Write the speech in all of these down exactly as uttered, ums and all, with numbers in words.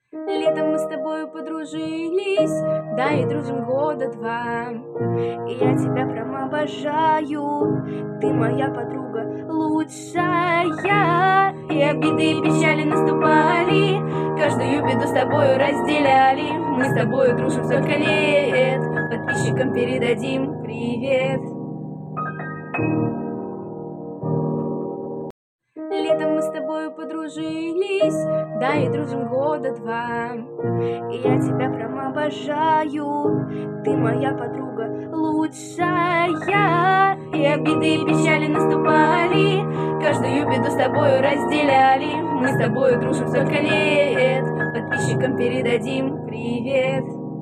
Летом мы с тобою подружились, да и дружим года два. И я тебя прям обожаю, ты моя подруга лучшая. И обиды и печали наступали, каждую беду с тобою разделяли. Мы с тобою дружим столько лет, подписчикам передадим привет. Летом мы с тобою подружились, да и дружим года два. И я тебя прям обожаю, ты моя подруга лучшая. И обиды и печали наступали, каждую беду с тобою разделяли. Мы с тобою дружим столько лет, подписчикам передадим привет.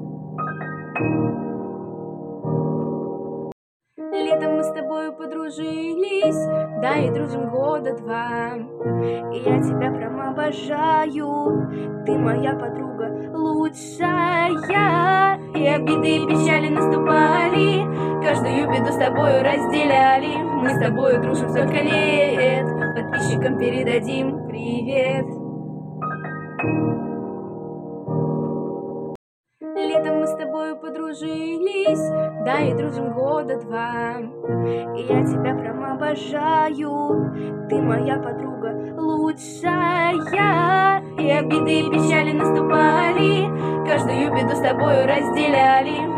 Летом мы с тобою подружились, да и дружим года два. И я тебя прям обожаю, ты моя подруга лучшая. И обиды и печали наступали, каждую беду с тобою разделяли. Мы с тобою дружим столько лет, подписчикам передадим привет. Летом мы с тобою подружились, да и дружим года два. И я тебя прям обожаю, ты моя подруга лучшая. И обиды и печали наступали, каждую беду с тобою разделяли.